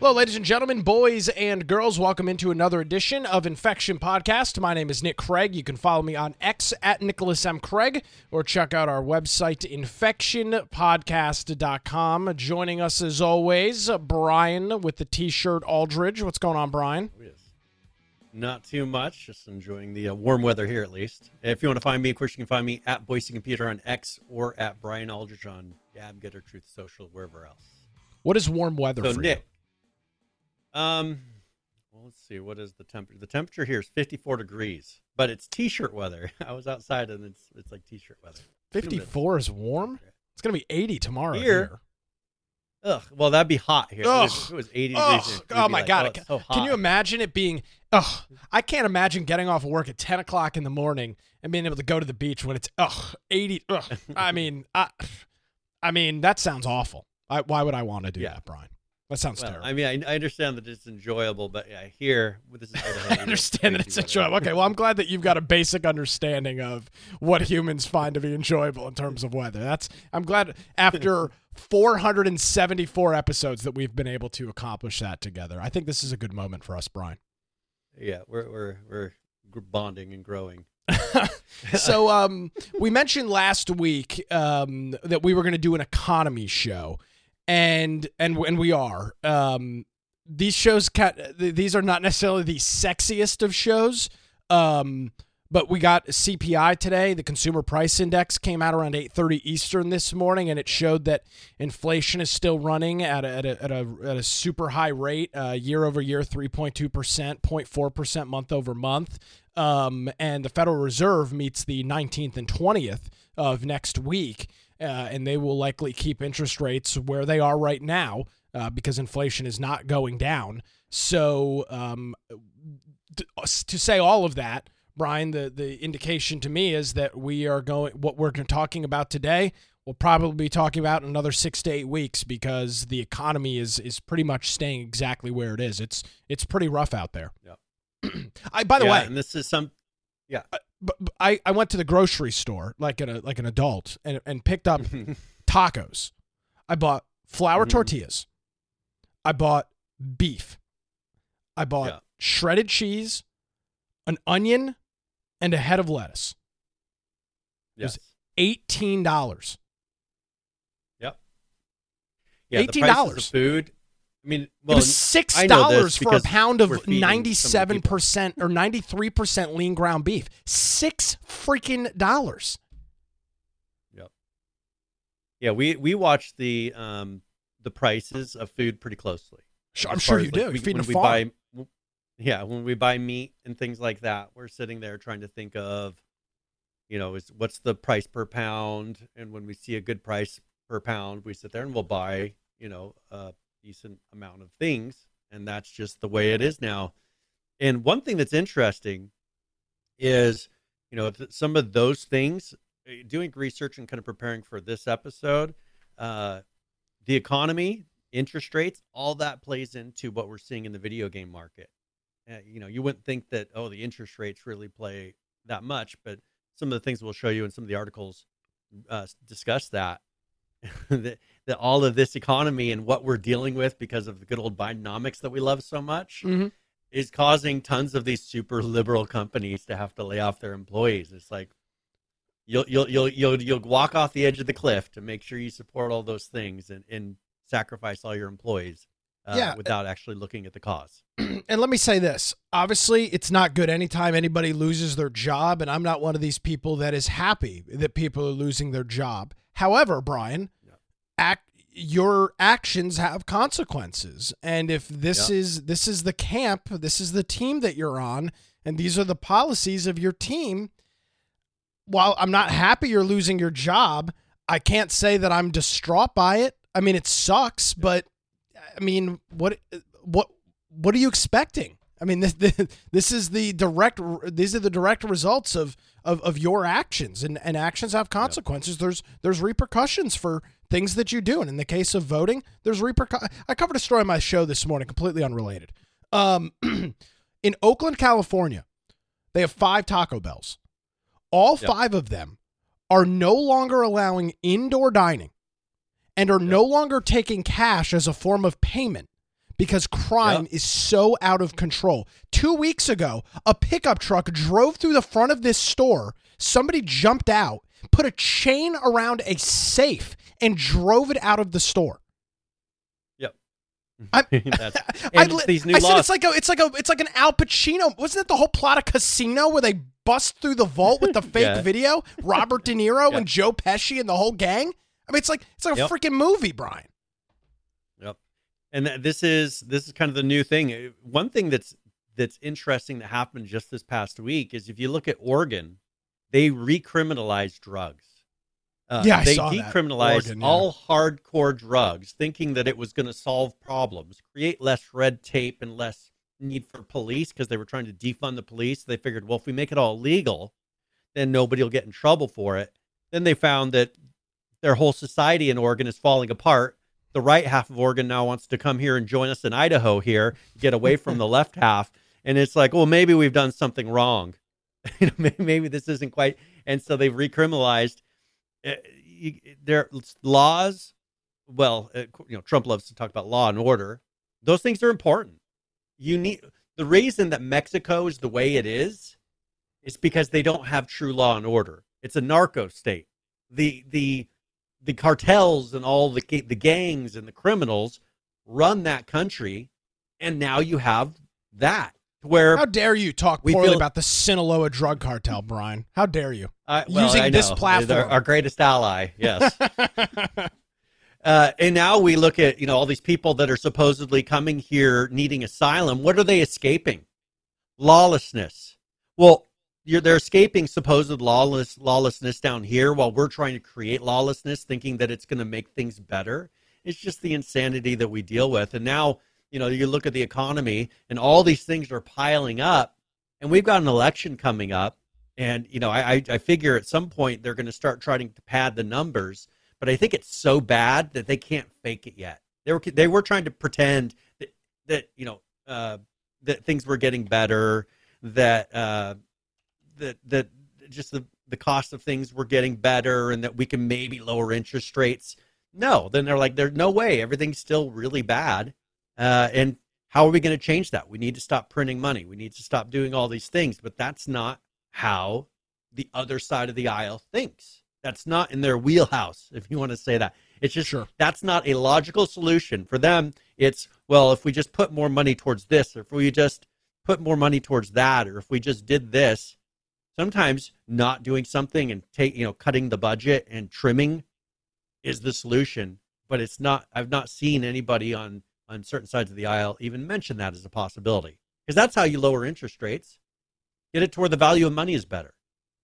Hello, ladies and gentlemen, boys and girls. Welcome into another edition of Infection Podcast. My name is Nick Craig. You can follow me on X at Nicholas M. Craig or check out our website, infectionpodcast.com. Joining us as always, Brian with the T-shirt Aldridge. What's going on, Brian? Not too much. Just enjoying the warm weather here, at least. If you want to find me, of course, you can find me at Boise Computer on X or at Brian Aldridge on Gab, Getter, Truth Social, wherever else. What is warm weather for Nick, you? Well, let's see. What is the temperature? The temperature here is 54 degrees, but it's T-shirt weather. I was outside, and it's like T-shirt weather. 54 is warm? It's going to be 80 tomorrow here. Ugh. Well, that'd be hot here. If it was 80 degrees. Oh, my God. It's so hot. Can you imagine it being... I can't imagine getting off of work at 10 o'clock in the morning and being able to go to the beach when it's 80. I mean, that sounds awful. Why would I want to do that, Brian? That sounds terrible. I mean, I understand that it's enjoyable, but here, this is I understand that it's enjoyable. Okay, well, I'm glad that you've got a basic understanding of what humans find to be enjoyable in terms of weather. I'm glad after 474 episodes that we've been able to accomplish that together. I think this is a good moment for us, Brian. Yeah, we're bonding and growing. So we mentioned last week that we were going to do an economy show. And we are. These shows, these are not necessarily the sexiest of shows, but we got CPI today. The Consumer Price Index came out around 8:30 Eastern this morning, and it showed that inflation is still running at a super high rate, year over year, 3.2%, 0.4% month over month. And the Federal Reserve meets the 19th and 20th of next week. And they will likely keep interest rates where they are right now because inflation is not going down. So to say all of that, Brian, the indication to me is that what we're talking about today, we'll probably be talking about in another 6 to 8 weeks because the economy is pretty much staying exactly where it is. It's pretty rough out there. Yeah. By the way, and this is some. Yeah. But I went to the grocery store like an adult and picked up tacos. I bought flour tortillas. I bought beef. I bought shredded cheese, an onion, and a head of lettuce. Yes. It was $18. Yep. Yeah, $18. The prices of food. I mean, well, it was $6 for a pound of 97% or 93% lean ground beef. $6 freaking dollars. Yep. Yeah, we watch the prices of food pretty closely. I'm sure you do. Feeding a farm. When we buy meat and things like that, we're sitting there trying to think of, what's the price per pound, and when we see a good price per pound, we sit there and we'll buy, a decent amount of things, and that's just the way it is now. And one thing that's interesting is, some of those things, doing research and kind of preparing for this episode, the economy, interest rates, all that plays into what we're seeing in the video game market. You wouldn't think that, the interest rates really play that much, but some of the things we'll show you in some of the articles discuss that. that all of this economy and what we're dealing with because of the good old Bidenomics that we love so much is causing tons of these super liberal companies to have to lay off their employees. It's like you'll walk off the edge of the cliff to make sure you support all those things and sacrifice all your employees without actually looking at the cause. And let me say this. Obviously, it's not good anytime anybody loses their job, and I'm not one of these people that is happy that people are losing their job. However, Brian, your actions have consequences, and if this is the camp, this is the team that you're on, and these are the policies of your team. While I'm not happy you're losing your job, I can't say that I'm distraught by it. I mean, it sucks, but I mean, what are you expecting? I mean, these are the direct results of your actions, and actions have consequences. Yep. There's repercussions for things that you do, and in the case of voting, there's I covered a story on my show this morning, completely unrelated. In Oakland, California, they have 5 Taco Bells. All 5 of them are no longer allowing indoor dining and are no longer taking cash as a form of payment because crime is so out of control. 2 weeks ago, a pickup truck drove through the front of this store. Somebody jumped out, put a chain around a safe, and drove it out of the store. Yep. These new laws. Said it's like an Al Pacino. Wasn't it the whole plot of Casino where they bust through the vault with the fake video? Robert De Niro and Joe Pesci and the whole gang. I mean, it's like a freaking movie, Brian. Yep. And this is kind of the new thing. One thing that's interesting that happened just this past week is if you look at Oregon, they recriminalized drugs. I saw decriminalized Oregon, all hardcore drugs, thinking that it was going to solve problems, create less red tape and less need for police because they were trying to defund the police. They figured, well, if we make it all legal, then nobody will get in trouble for it. Then they found that their whole society in Oregon is falling apart. The right half of Oregon now wants to come here and join us in Idaho here, get away from the left half. And it's like, well, maybe we've done something wrong. Maybe this isn't quite. And so they've recriminalized their laws. Well, Trump loves to talk about law and order. Those things are important. The reason that Mexico is the way it is because they don't have true law and order. It's a narco state. The cartels and all the gangs and the criminals run that country, and now you have that. Where how dare you talk poorly about the Sinaloa drug cartel, Brian? How dare you? Using this platform. Our greatest ally, yes. And now we look at all these people that are supposedly coming here needing asylum. What are they escaping? Lawlessness. Well, they're escaping supposed lawlessness down here while we're trying to create lawlessness, thinking that it's going to make things better. It's just the insanity that we deal with. And now, you look at the economy and all these things are piling up, and we've got an election coming up. And, I figure at some point they're going to start trying to pad the numbers, but I think it's so bad that they can't fake it yet. They were trying to pretend that things were getting better, that just the cost of things were getting better, and that we can maybe lower interest rates. No, then they're like, there's no way. Everything's still really bad. And how are we going to change that? We need to stop printing money. We need to stop doing all these things. But that's not how the other side of the aisle thinks. That's not in their wheelhouse, if you want to say that. It's just That's not a logical solution. For them, it's, well, if we just put more money towards this, or if we just put more money towards that, or if we just did this. Sometimes not doing something and cutting the budget and trimming is the solution. But it's not. I've not seen anybody on certain sides of the aisle even mention that as a possibility, because that's how you lower interest rates. Get it to where the value of money is better.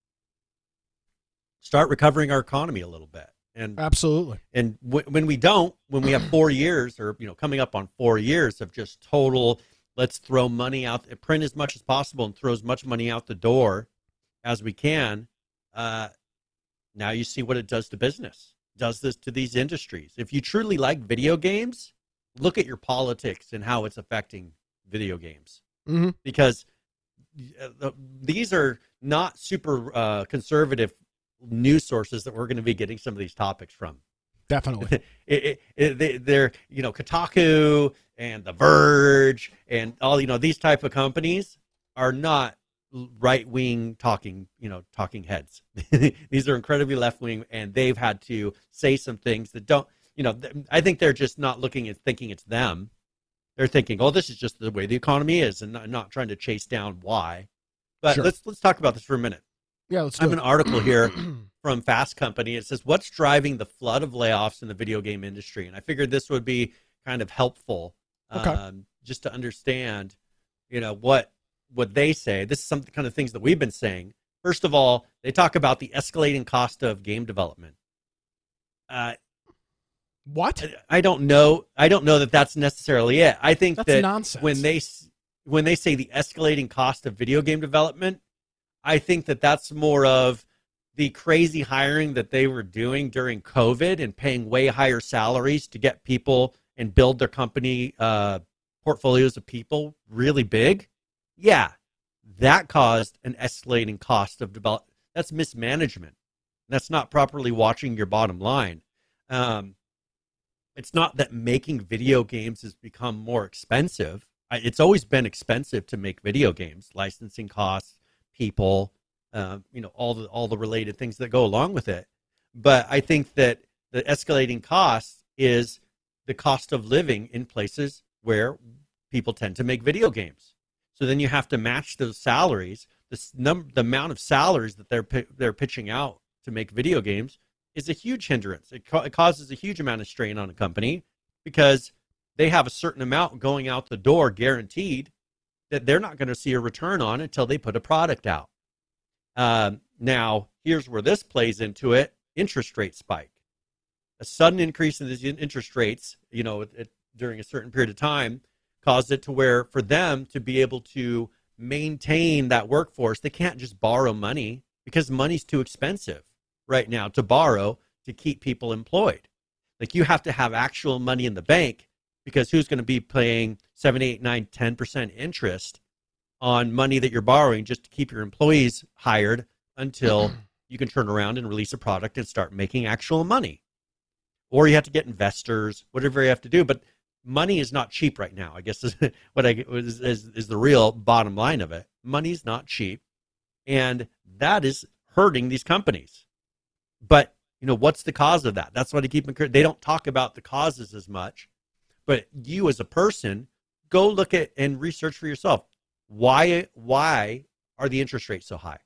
Start recovering our economy a little bit. And absolutely. And when we have 4 years or, coming up on 4 years of just total, let's throw money out, print as much as possible and throw as much money out the door as we can. Now you see what it does to business. Does this to these industries. If you truly like video games, look at your politics and how it's affecting video games. Mm-hmm. Because these are not super conservative news sources that we're going to be getting some of these topics from. Definitely. They're, Kotaku and The Verge and all, these type of companies are not right-wing talking heads. These are incredibly left-wing, and they've had to say some things that don't, I think they're just not looking and thinking it's them. They're thinking, oh, this is just the way the economy is, and not trying to chase down why. But let's talk about this for a minute. Yeah, let's do I have an article here from Fast Company. It says, what's driving the flood of layoffs in the video game industry? And I figured this would be kind of helpful just to understand, what they say. This is some kind of things that we've been saying. First of all, they talk about the escalating cost of game development. What? I don't know. I don't know that that's necessarily it. I think that's nonsense. When they say the escalating cost of video game development, I think that that's more of the crazy hiring that they were doing during COVID and paying way higher salaries to get people and build their company portfolios of people really big. Yeah, that caused an escalating cost of development. That's mismanagement. That's not properly watching your bottom line. It's not that making video games has become more expensive. It's always been expensive to make video games, licensing costs, people, all the related things that go along with it. But I think that the escalating cost is the cost of living in places where people tend to make video games. So then you have to match those salaries. The amount of salaries that they're pitching out to make video games is a huge hindrance. It causes a huge amount of strain on a company because they have a certain amount going out the door guaranteed that they're not going to see a return on until they put a product out. Now, here's where this plays into it. Interest rate spike. A sudden increase in these interest rates, during a certain period of time, caused it to where for them to be able to maintain that workforce, they can't just borrow money because money's too expensive right now to borrow to keep people employed. Like, you have to have actual money in the bank, because who's going to be paying 7, 8, 9, 10% interest on money that you're borrowing just to keep your employees hired until you can turn around and release a product and start making actual money? Or you have to get investors, whatever you have to do. But money is not cheap right now, I guess is what is the real bottom line of it. Money's not cheap, and that is hurting these companies. But, what's the cause of that? That's why they don't talk about the causes as much. But you as a person, go look at and research for yourself. Why are the interest rates so high?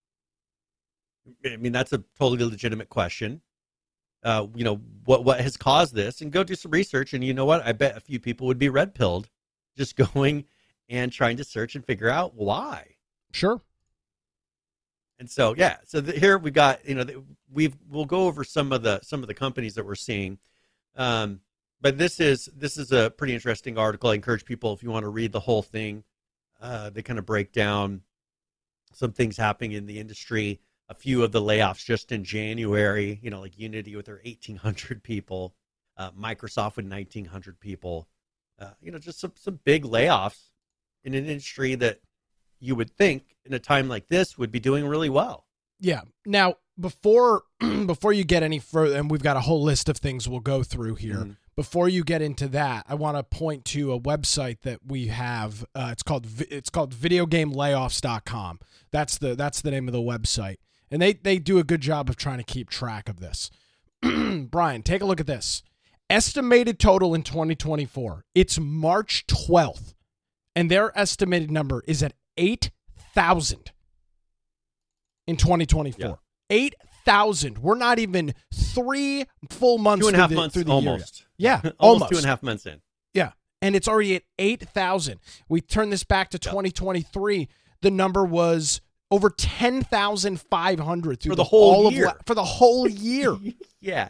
I mean, that's a totally legitimate question. What has caused this? And go do some research. And you know what? I bet a few people would be red-pilled just going and trying to search and figure out why. Sure. And so, yeah. So here we got, we'll go over some of the companies that we're seeing. But this is a pretty interesting article. I encourage people, if you want to read the whole thing, they kind of break down some things happening in the industry. A few of the layoffs just in January, like Unity with their 1,800 people, Microsoft with 1,900 people, just some big layoffs in an industry that you would think in a time like this would be doing really well. Yeah. Now, before you get any further, and we've got a whole list of things we'll go through here. Mm-hmm. Before you get into that, I want to point to a website that we have. It's called videogamelayoffs.com. That's the name of the website. And they do a good job of trying to keep track of this. Brian, take a look at this. Estimated total in 2024. It's March 12th. And their estimated number is at 8,000 in 2024. Yeah. 8,000. We're not even 3 full months 2.5 months through the almost. Year. Yeah, almost 2.5 months in. Yeah, and it's already at 8,000. We turn this back to 2023. The number was over 10,500 through for the whole year. For the whole year. Yeah.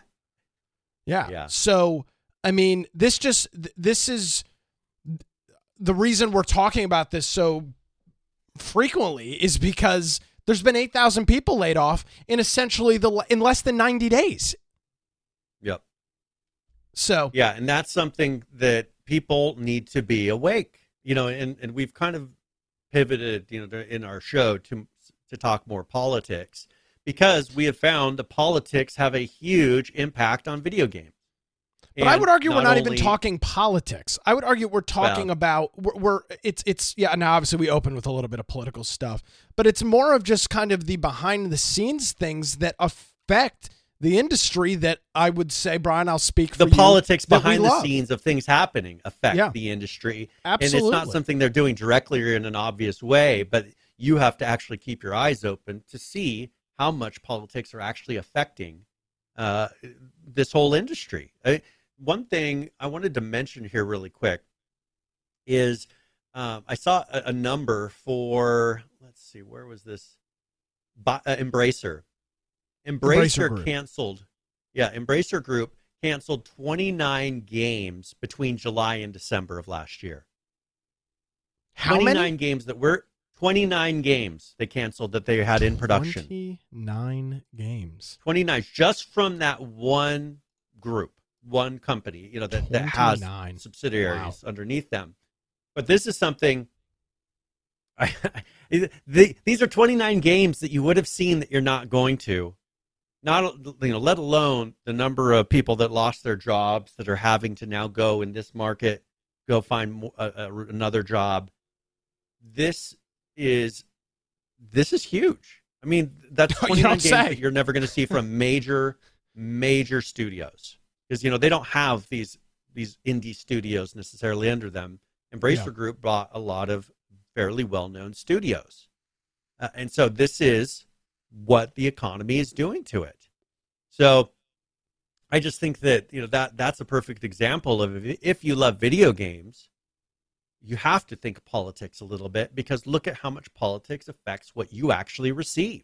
So, I mean, this is the reason we're talking about this so frequently is because there's been 8,000 people laid off in essentially in less than 90 days. Yep. So yeah, and that's something that people need to be awake. And we've kind of pivoted, in our show to talk more politics, because we have found that politics have a huge impact on video games. But I would argue we're not even talking politics. I would argue we're talking about now obviously we open with a little bit of political stuff, but it's more of just kind of the behind the scenes things that affect the industry that I would say, Brian, I'll speak for the politics behind the scenes of things happening affect the industry. Absolutely. And it's not something they're doing directly or in an obvious way, but you have to actually keep your eyes open to see how much politics are actually affecting this whole industry. One thing I wanted to mention here really quick is I saw a number for, let's see, where was this? Embracer. Embracer canceled. Yeah, Embracer Group canceled 29 games between July and December of last year. How many? 29 games they canceled that they had in production. 29 games. 29 just from that one group. One company, that has subsidiaries underneath them. But this is something, these are 29 games that you would have seen that you're not going to not, let alone the number of people that lost their jobs that are having to now go in this market, go find another job. This is huge. I mean, that's 29 games that you're never going to see from major studios, because they don't have these indie studios necessarily under them. Embracer Group bought a lot of fairly well-known studios, and so this is what the economy is doing to it. So I just think that that's a perfect example of, if you love video games, you have to think politics a little bit, because look at how much politics affects what you actually receive.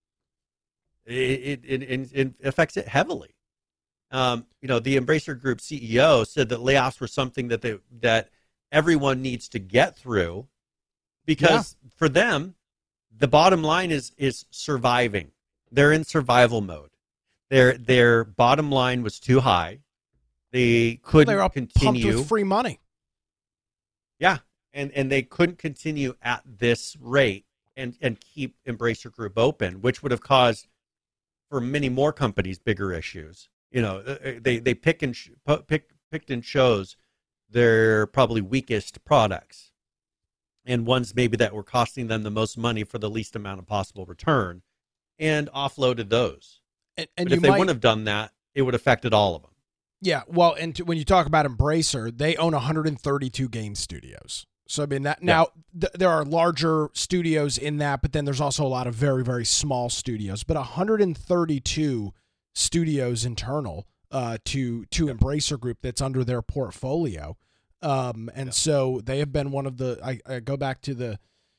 It affects it heavily. The Embracer Group CEO said that layoffs were something that everyone needs to get through, because for them, the bottom line is surviving. They're in survival mode. Their bottom line was too high. They couldn't continue. Pumped with free money. Yeah, and they couldn't continue at this rate and keep Embracer Group open, which would have caused for many more companies bigger issues. They picked and chose their probably weakest products, and ones maybe that were costing them the most money for the least amount of possible return, and offloaded those. And but if they wouldn't have done that, it would have affected all of them. Yeah, well, and when you talk about Embracer, they own 132 game studios. So, I mean, there are larger studios in that, but then there's also a lot of very, very small studios. But 132 studios internal to Embracer Group that's under their portfolio. So they have been one of the. I go back to the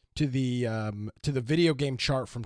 video game chart from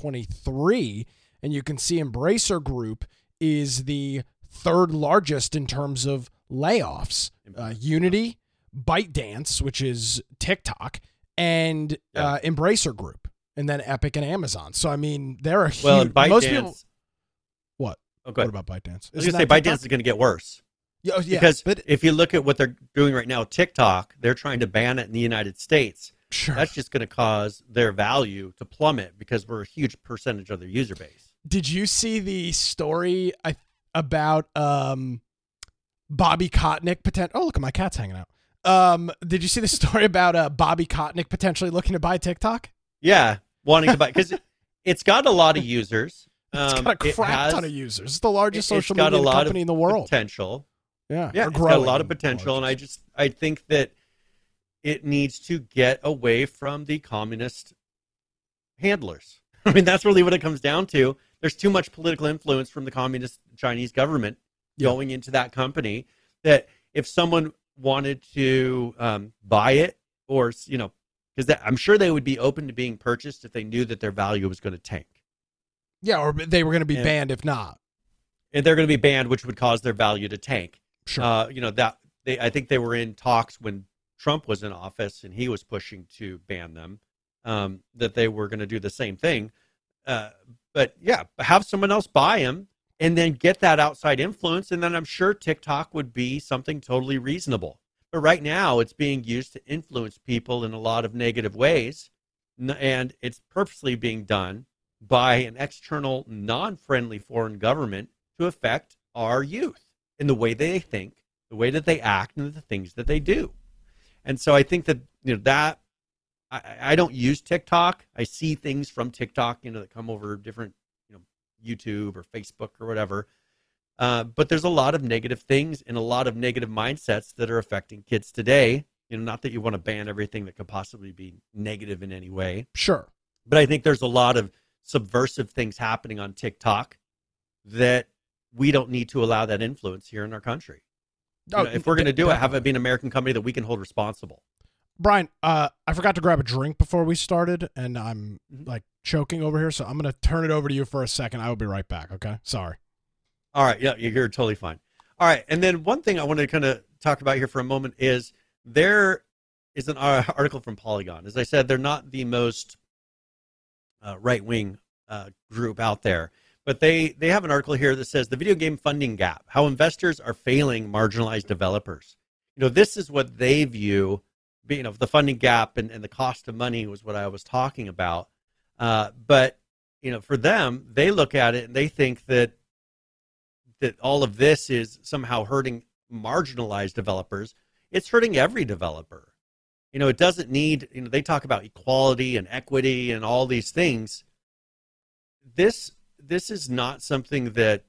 2023, and you can see Embracer Group is the third largest in terms of layoffs. Unity, ByteDance, which is TikTok, and Embracer Group, and then Epic and Amazon. So I mean, they're a huge. Well, and ByteDance. Most people, what? Okay. What about ByteDance? I was going to say ByteDance is going to get worse. Yeah, because if you look at what they're doing right now, TikTok, they're trying to ban it in the United States. Sure. That's just going to cause their value to plummet, because we're a huge percentage of their user base. Did you see the story about Bobby Kotick? Oh, look at my cat's hanging out. Did you see the story about Bobby Kotick potentially looking to buy TikTok? Yeah, wanting to buy, because it's got a lot of users. It's got a crap ton of users. It's the largest social media company in the world. Potential. Yeah, it's got a lot of potential, and I think that it needs to get away from the communist handlers. I mean, that's really what it comes down to. There's too much political influence from the communist Chinese government going into that company, that if someone wanted to buy it, or because I'm sure they would be open to being purchased if they knew that their value was going to tank. Yeah, or they were going to be banned if not. And they're going to be banned, which would cause their value to tank. Sure. I think they were in talks when Trump was in office and he was pushing to ban them, that they were going to do the same thing. But have someone else buy them and then get that outside influence. And then I'm sure TikTok would be something totally reasonable. But right now it's being used to influence people in a lot of negative ways. And it's purposely being done by an external, non-friendly foreign government to affect our youth in the way they think, the way that they act, and the things that they do. And so I think that, that I don't use TikTok. I see things from TikTok, that come over different, YouTube or Facebook or whatever. But there's a lot of negative things and a lot of negative mindsets that are affecting kids today. Not that you want to ban everything that could possibly be negative in any way. Sure. But I think there's a lot of subversive things happening on TikTok that we don't need to allow that influence here in our country. If we're going to do it, have it be an American company that we can hold responsible. Brian, I forgot to grab a drink before we started, and I'm like choking over here, so I'm going to turn it over to you for a second. I will be right back, okay? Sorry. All right. Yeah, you're totally fine. All right. And then one thing I want to kind of talk about here for a moment is there is an article from Polygon. As I said, they're not the most right-wing group out there. But they have an article here that says the video game funding gap, how investors are failing marginalized developers. This is what they view, the funding gap and the cost of money was what I was talking about. But for them, they look at it and they think that all of this is somehow hurting marginalized developers. It's hurting every developer. It doesn't need, they talk about equality and equity and all these things. This is not something that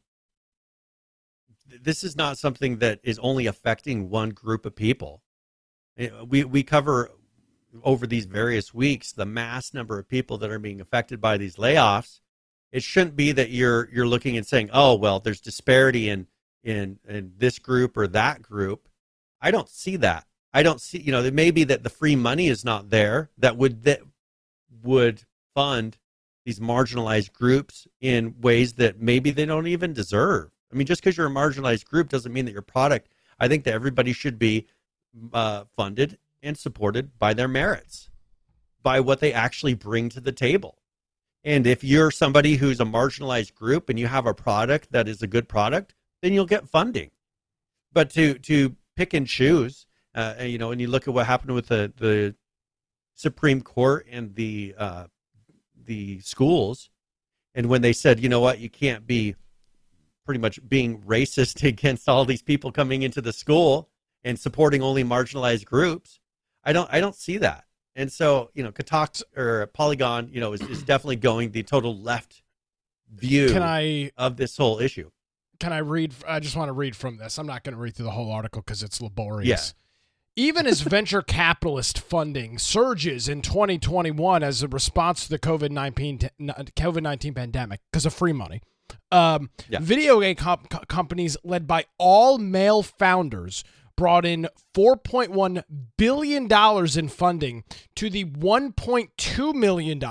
is only affecting one group of people. We cover over these various weeks the mass number of people that are being affected by these layoffs. It shouldn't be that you're looking and saying, oh, well, there's disparity in this group or that group. I don't see that. I don't see, it may be that the free money is not there that would fund these marginalized groups in ways that maybe they don't even deserve. I mean, just because you're a marginalized group doesn't mean that your product, I think that everybody should be funded and supported by their merits, by what they actually bring to the table. And if you're somebody who's a marginalized group and you have a product that is a good product, then you'll get funding. But to pick and choose, and you look at what happened with the Supreme Court and the schools, and when they said, you know what, you can't be pretty much being racist against all these people coming into the school and supporting only marginalized groups, I don't see that. And so, Kotaku or Polygon, is definitely going the total left view of this whole issue. Can I read? I just want to read from this. I'm not going to read through the whole article because it's laborious. Yeah. Even as venture capitalist funding surges in 2021 as a response to the COVID-19 pandemic because of free money, video game companies led by all male founders brought in $4.1 billion in funding to the $1.2 million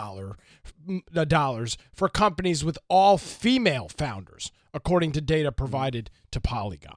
for companies with all female founders, according to data provided to Polygon.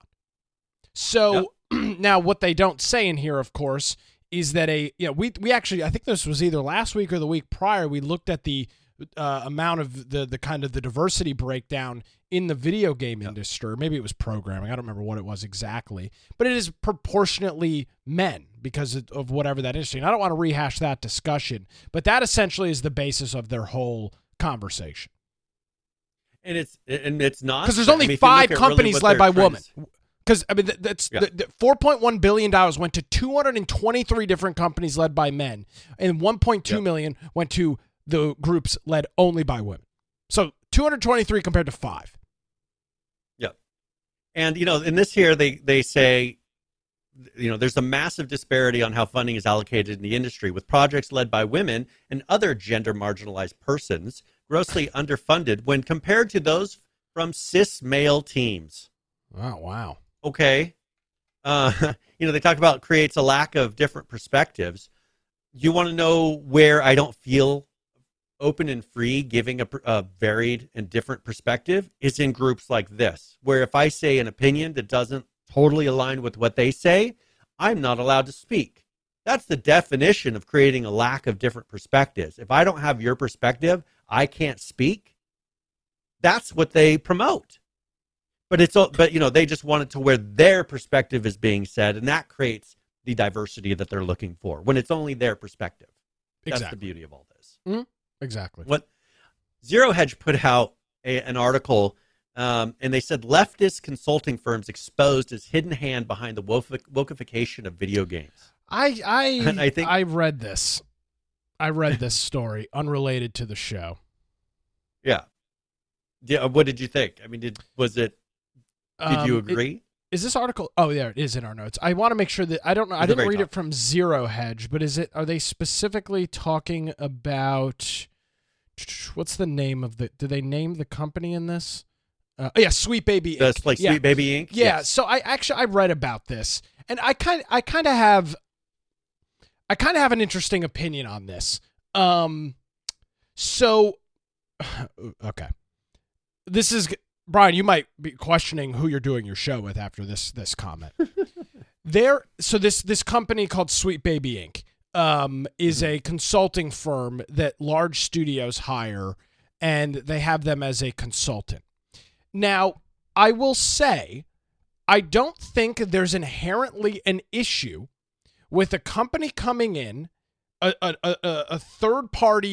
So now what they don't say in here, of course, is that we actually, I think this was either last week or the week prior, we looked at the amount of the kind of the diversity breakdown in the video game industry. Maybe it was programming. I don't remember what it was exactly, but it is proportionately men because of whatever that industry. And I don't want to rehash that discussion, but that essentially is the basis of their whole conversation. And it's not because there's only 5 companies led by women. Because the $4.1 billion went to 223 different companies led by men, and 1.2 million went to the groups led only by women. So 223 compared to 5. Yep. And, in this here, they say, there's a massive disparity on how funding is allocated in the industry, with projects led by women and other gender marginalized persons grossly underfunded when compared to those from cis male teams. Oh, wow. Okay. They talk about creates a lack of different perspectives. You want to know where I don't feel open and free giving a varied and different perspective is in groups like this, where if I say an opinion that doesn't totally align with what they say, I'm not allowed to speak. That's the definition of creating a lack of different perspectives. If I don't have your perspective, I can't speak. That's what they promote. But they just want it to where their perspective is being said, and that creates the diversity that they're looking for when it's only their perspective. That's the beauty of all this. Mm-hmm. Exactly. What Zero Hedge put out an article, and they said leftist consulting firms exposed as hidden hand behind the wokeification of video games. I read this. I read this story unrelated to the show. Yeah. What did you think? I mean, did you agree? Is this article? Oh, yeah, it is in our notes. I want to make sure that I don't know. I didn't read it from Zero Hedge, but are they specifically talking about what's the name of do they name the company in this? Sweet Baby Inc. That's like Sweet Baby Inc. Yeah. Yes. So I read about this, and I kind of have an interesting opinion on this. So okay, this is. Brian, you might be questioning who you're doing your show with after this comment. This company called Sweet Baby Inc. Is a consulting firm that large studios hire, and they have them as a consultant. Now, I will say, I don't think there's inherently an issue with a company coming in, a third party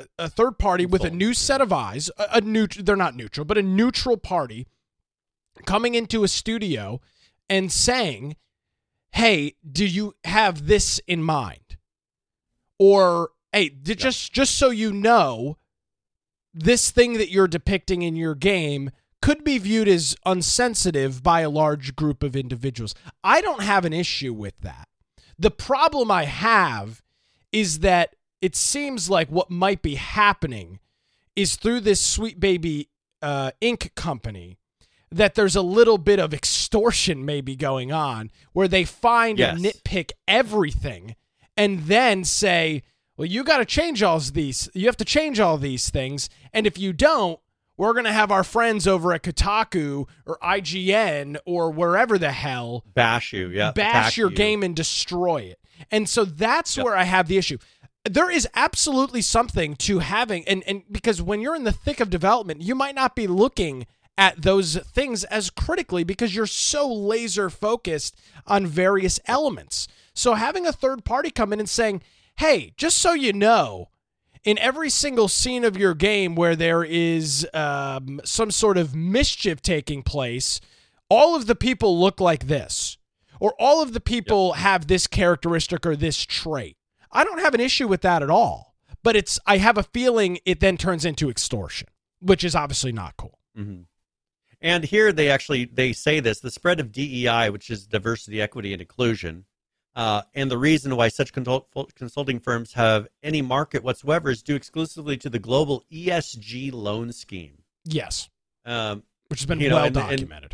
a third party with a Consultant, new set of eyes, they're not neutral, but a neutral party coming into a studio and saying, hey, do you have this in mind? Or, hey, just so you know, this thing that you're depicting in your game could be viewed as unsensitive by a large group of individuals. I don't have an issue with that. The problem I have is that it seems like what might be happening is through this Sweet Baby Inc. company that there's a little bit of extortion maybe going on where they find and nitpick everything and then say, well, you got to change all these. You have to change all these things. And if you don't, we're going to have our friends over at Kotaku or IGN or wherever the hell bash you, bash your game and destroy it. And so that's where I have the issue. There is absolutely something to having, and because when you're in the thick of development, you might not be looking at those things as critically because you're so laser focused on various elements. So having a third party come in and saying, hey, just so you know, in every single scene of your game where there is some sort of mischief taking place, all of the people look like this, or all of the people have this characteristic or this trait. I don't have an issue with that at all, but I have a feeling it then turns into extortion, which is obviously not cool. Mm-hmm. And here they say this, the spread of DEI, which is diversity, equity, and inclusion, and the reason why such consulting firms have any market whatsoever is due exclusively to the global ESG loan scheme. Yes. Which has been documented.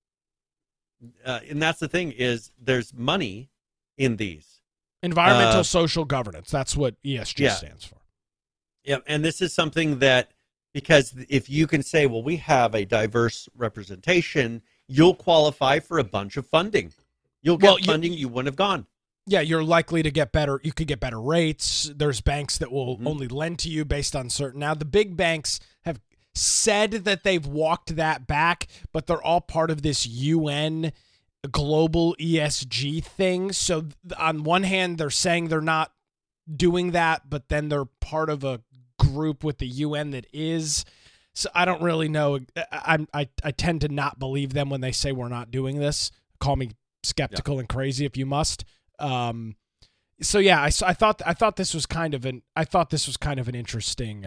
And that's the thing is there's money in these. Environmental social governance. That's what ESG stands for. Yeah, and this is something that, because if you can say, well, we have a diverse representation, you'll qualify for a bunch of funding. You'll get funding you wouldn't have gone. Yeah, you're likely to get better. You could get better rates. There's banks that will only lend to you based on certain. Now, the big banks have said that they've walked that back, but they're all part of this UN global ESG thing. So on one hand, they're saying they're not doing that, but then they're part of a group with the UN that is. So I don't really know. I tend to not believe them when they say we're not doing this. Call me skeptical and crazy if you must. So yeah, I thought this was kind of an interesting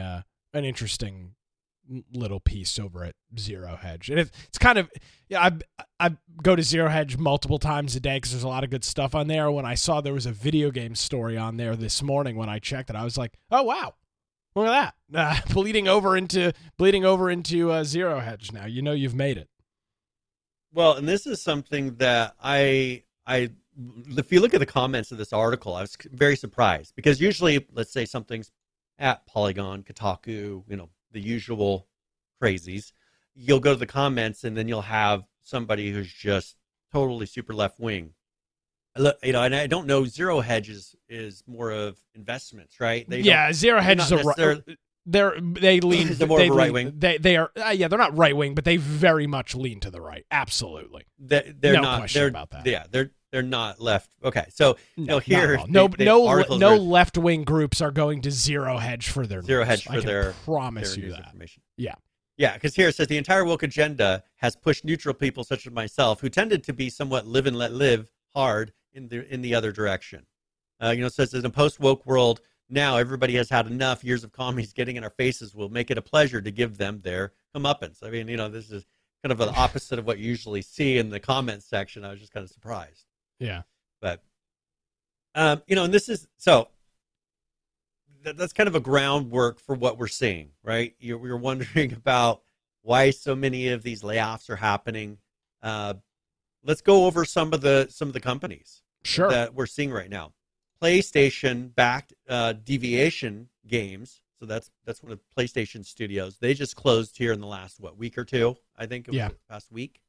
little piece over at Zero Hedge, and it's kind of I go to Zero Hedge multiple times a day because there's a lot of good stuff on there. When I saw there was a video game story on there this morning, when I checked it, I was like, oh wow, look at that, bleeding over into Zero Hedge. Now you know you've made it. Well, and this is something that I if you look at the comments of this article, I was very surprised because usually, let's say something's at Polygon, Kotaku, the usual crazies, you'll go to the comments and then you'll have somebody who's just totally super left wing. And I don't know. Zero Hedge is more of investments, right? Zero Hedge is they lean. They're more of a right wing. They are. They're not right wing, but they very much lean to the right. Absolutely. They're no not. Question about that. Yeah, they're not left. Okay, so here no left wing groups are going to Zero Hedge for their Zero Hedge for their promise their you that information. Yeah, because here it says the entire woke agenda has pushed neutral people such as myself, who tended to be somewhat live and let live, hard in the other direction. It says in a post woke world. Now everybody has had enough years of commies getting in our faces. Will make it a pleasure to give them their comeuppance. I mean, this is kind of the opposite of what you usually see in the comments section. I was just kind of surprised. Yeah. But, and this is, so that's kind of a groundwork for what we're seeing, right? You're wondering about why so many of these layoffs are happening. Let's go over some of the companies that we're seeing right now. PlayStation-backed Deviation Games, so that's one of PlayStation Studios. They just closed here in the last week or two. I think it was past week.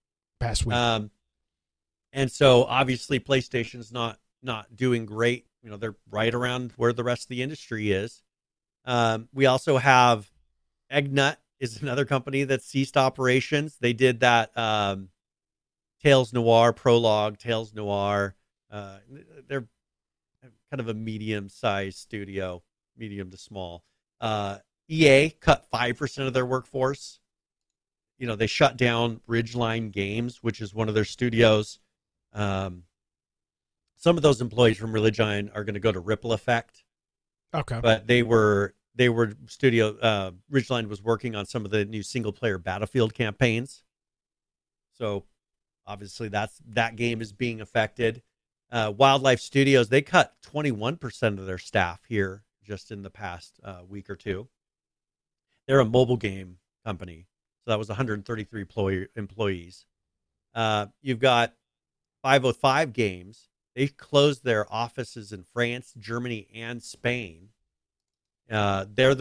And so obviously PlayStation's not doing great. They're right around where the rest of the industry is. We also have Eggnut is another company that ceased operations. They did that Tales Noir prologue. Tales Noir. They're kind of a medium-sized studio, medium to small. EA cut 5% of their workforce. They shut down Ridgeline Games, which is one of their studios. Some of those employees from Ridgeline are going to go to Ripple Effect. Okay. But they were Ridgeline was working on some of the new single player Battlefield campaigns. So obviously that game is being affected. Wildlife Studios, they cut 21% of their staff here just in the past week or two. They're a mobile game company. So that was 133 employees. You've got 505 Games. They closed their offices in France, Germany, and Spain. They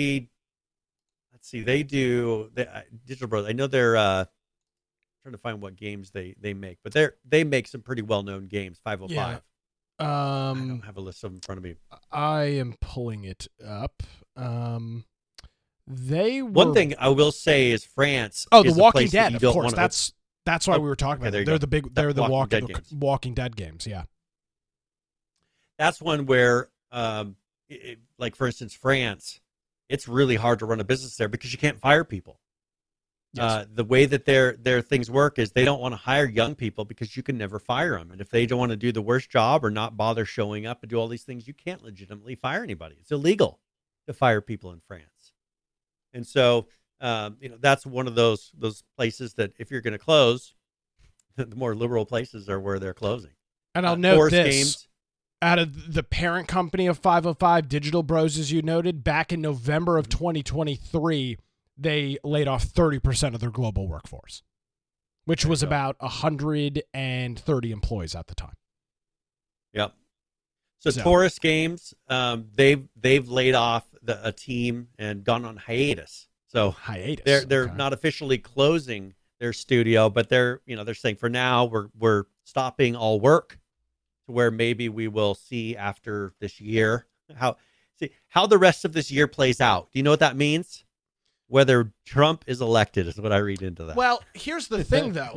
do Digital Bros. I know they're trying to find what games they make, but they make some pretty well-known games. 505. Yeah. I don't have a list of them in front of me. I am pulling it up. One thing I will say is France. Oh, is The Walking Dead, of course. That's why we were talking about it. They're the Walking Dead games. Yeah. That's one where, like for instance, France, it's really hard to run a business there because you can't fire people. Yes. The way that their things work is they don't want to hire young people because you can never fire them. And if they don't want to do the worst job or not bother showing up and do all these things, you can't legitimately fire anybody. It's illegal to fire people in France. And so, that's one of those places that if you're going to close, the more liberal places are where they're closing. And I'll note this. Out of the parent company of 505, Digital Bros, as you noted, back in November of 2023, they laid off 30% of their global workforce, which was about 130 employees at the time. Yep. So Taurus Games, they've laid off a team and gone on hiatus. So they're not officially closing their studio, but they're saying for now we're stopping all work to where maybe we will see after this year how the rest of this year plays out. Do you know what that means? Whether Trump is elected is what I read into that. Well, here's the thing, though.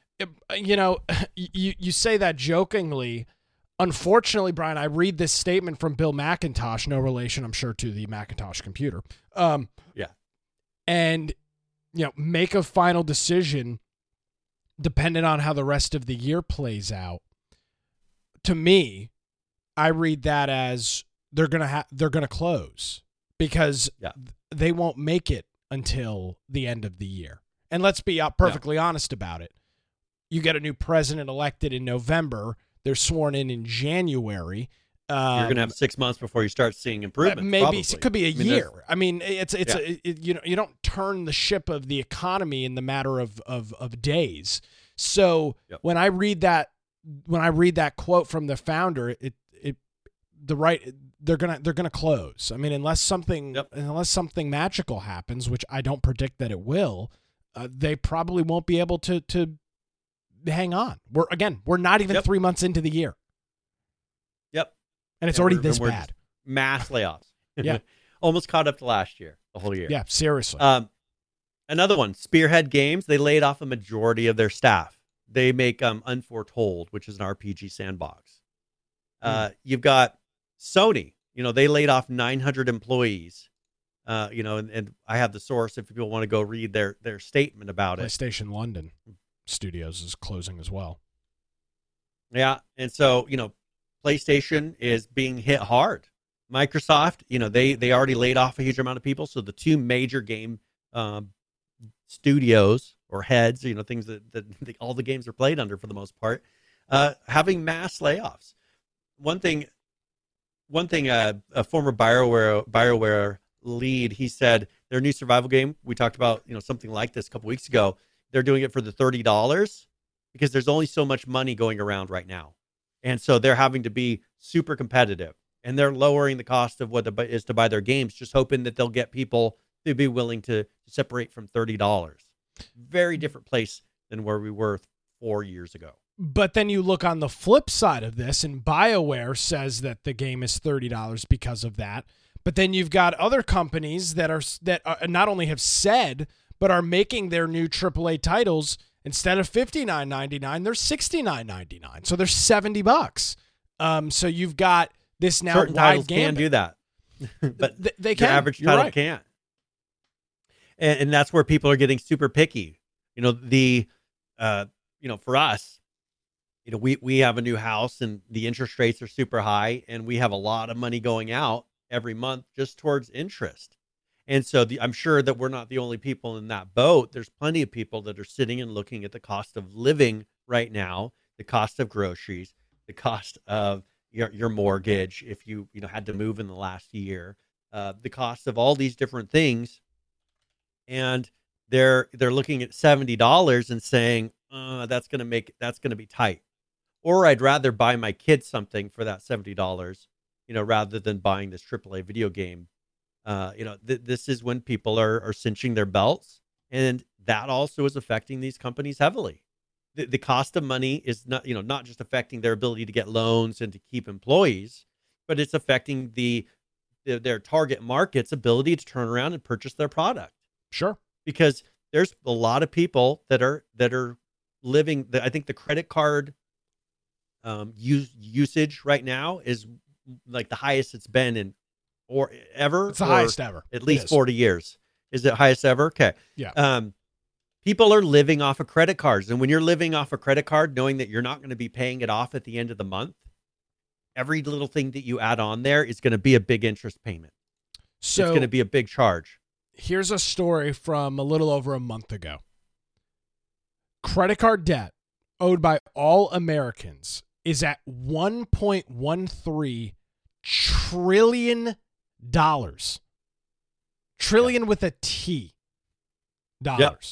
You say that jokingly. Unfortunately, Brian, I read this statement from Bill McIntosh, no relation, I'm sure, to the Macintosh computer. Yeah. And, make a final decision depending on how the rest of the year plays out. To me, I read that as they're gonna close because they won't make it until the end of the year. And let's be perfectly honest about it. You get a new president elected in November. They're sworn in January. You're going to have 6 months before you start seeing improvements. Maybe probably. It could be a year. I mean, you don't turn the ship of the economy in the matter of days. So when I read that quote from the founder, they're gonna close. I mean, unless something magical happens, which I don't predict that it will, they probably won't be able to hang on. We're not even 3 months into the year. Yep. And it's already this bad. Mass layoffs. Yeah. Almost caught up to last year, the whole year. Yeah, seriously. Another one, Spearhead Games, they laid off a majority of their staff. They make Unforetold, which is an RPG sandbox. You've got Sony. They laid off 900 employees. And I have the source if people want to go read their statement about it. PlayStation London Studios is closing as well. Yeah, and so PlayStation is being hit hard. Microsoft, they already laid off a huge amount of people. So the two major game studios or heads, things that all the games are played under for the most part, having mass layoffs. One thing, a former BioWare lead, he said their new survival game, we talked about, something like this a couple weeks ago. They're doing it for the $30 because there's only so much money going around right now. And so they're having to be super competitive, and they're lowering the cost of what is to buy their games, just hoping that they'll get people to be willing to separate from $30. Very different place than where we were 4 years ago. But then you look on the flip side of this, and BioWare says that the game is $30 because of that. But then you've got other companies that are not only have said, but are making their new AAA titles instead of $59.99, they're $69.99. So they're $70. So you've got this now certain wide titles gambit. can do that. but they your can. average You're title right. can't. And that's where people are getting super picky. For us, we have a new house and the interest rates are super high and we have a lot of money going out every month just towards interest. And so I'm sure that we're not the only people in that boat. There's plenty of people that are sitting and looking at the cost of living right now, the cost of groceries, the cost of your mortgage if you had to move in the last year, the cost of all these different things, and they're looking at $70 and saying that's going to be tight, or I'd rather buy my kids something for that $70, rather than buying this AAA video game. This is when people are cinching their belts, and that also is affecting these companies heavily. The cost of money is not just affecting their ability to get loans and to keep employees, but it's affecting their target market's ability to turn around and purchase their product. Sure. Because there's a lot of people that are living. I think the credit card usage right now is like the highest it's been in or ever. It's the highest ever. At least 40 years. Is it highest ever? Okay. Yeah. People are living off of credit cards. And when you're living off a credit card, knowing that you're not going to be paying it off at the end of the month, every little thing that you add on there is going to be a big interest payment. So it's going to be a big charge. Here's a story from a little over a month ago. Credit card debt owed by all Americans is at $1.13 trillion. Trillion with a T. Dollars. Yep.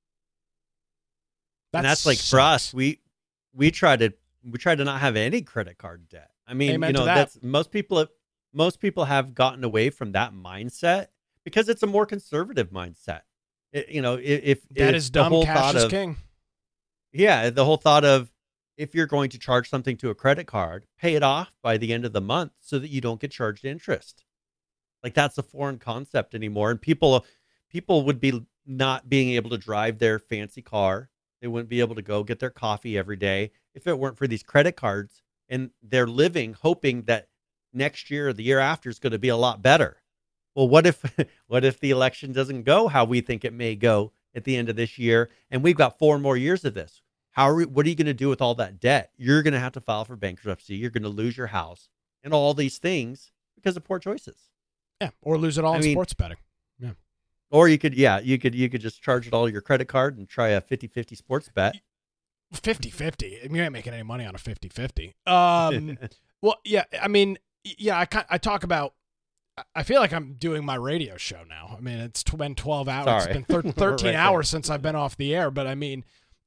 And that's like for us, we try to not have any credit card debt. I mean, that's most people have gotten away from that mindset because it's a more conservative mindset. If that is dumb, cash is king. Yeah, the whole thought of if you're going to charge something to a credit card, pay it off by the end of the month so that you don't get charged interest. Like that's a foreign concept anymore, and people would be not being able to drive their fancy car. They wouldn't be able to go get their coffee every day if it weren't for these credit cards, and they're living hoping that next year or the year after is going to be a lot better. Well, what if the election doesn't go how we think it may go at the end of this year, and we've got 4 more years of this? What are you going to do with all that debt? You're going to have to file for bankruptcy. You're going to lose your house and all these things because of poor choices. Yeah, or lose it all in sports betting. Yeah. Or you could just charge it all to your credit card and try a 50-50 sports bet. 50-50. I mean, you ain't making any money on a 50-50. Well, yeah, I mean, yeah, I talk about, I feel like I'm doing my radio show now. I mean, it's been 12 hours. Sorry. It's been 13 hours since I've been off the air. But I mean,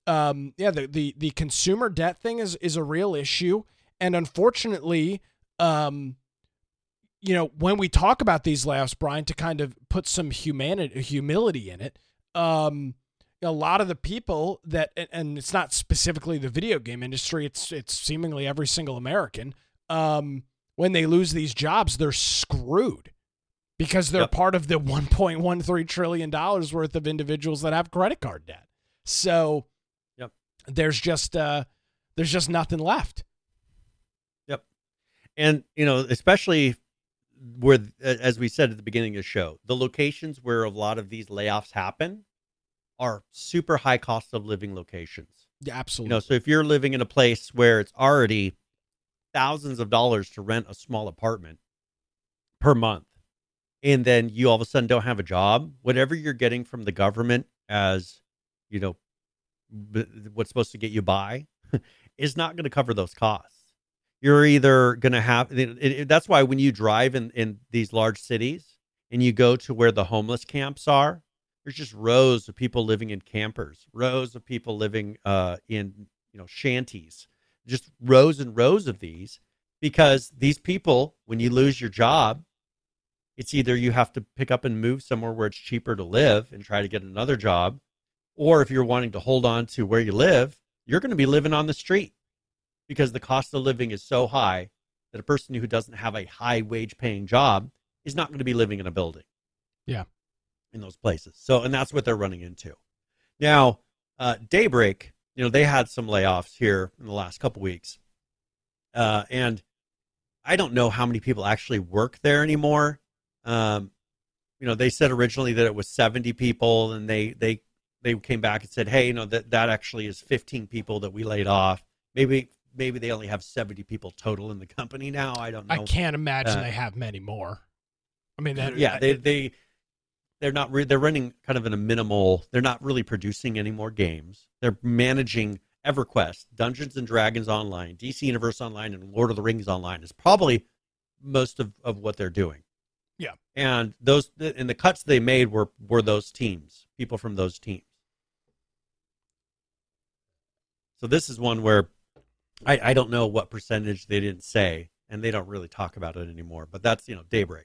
the consumer debt thing is a real issue. And unfortunately, when we talk about these layoffs, Brian, to kind of put some humility in it, a lot of the people that, and it's not specifically the video game industry, it's seemingly every single American, when they lose these jobs, they're screwed because they're part of the $1.13 trillion worth of individuals that have credit card debt. So there's just nothing left. Yep. And, especially where, as we said at the beginning of the show, the locations where a lot of these layoffs happen are super high cost of living locations. Yeah, absolutely. So if you're living in a place where it's already thousands of dollars to rent a small apartment per month, and then you all of a sudden don't have a job, whatever you're getting from the government as, what's supposed to get you by is not going to cover those costs. You're either going to have, that's why when you drive in these large cities and you go to where the homeless camps are, there's just rows of people living in campers, rows of people living in, shanties, just rows and rows of these, because these people, when you lose your job, it's either you have to pick up and move somewhere where it's cheaper to live and try to get another job, or if you're wanting to hold on to where you live, you're going to be living on the street because the cost of living is so high that a person who doesn't have a high wage paying job is not going to be living in a building. Yeah. In those places. So, and that's what they're running into. Now, Daybreak, they had some layoffs here in the last couple weeks. And I don't know how many people actually work there anymore. They said originally that it was 70 people, and they came back and said, hey, that actually is 15 people that we laid off. Maybe they only have 70 people total in the company now. I don't know. I can't imagine they have many more. I mean, they're not. They're running kind of in a minimal. They're not really producing any more games. They're managing EverQuest, Dungeons and Dragons Online, DC Universe Online, and Lord of the Rings Online is probably most of what they're doing. Yeah, and the cuts they made were those teams, people from those teams. So this is one where I don't know what percentage they didn't say, and they don't really talk about it anymore. But that's Daybreak.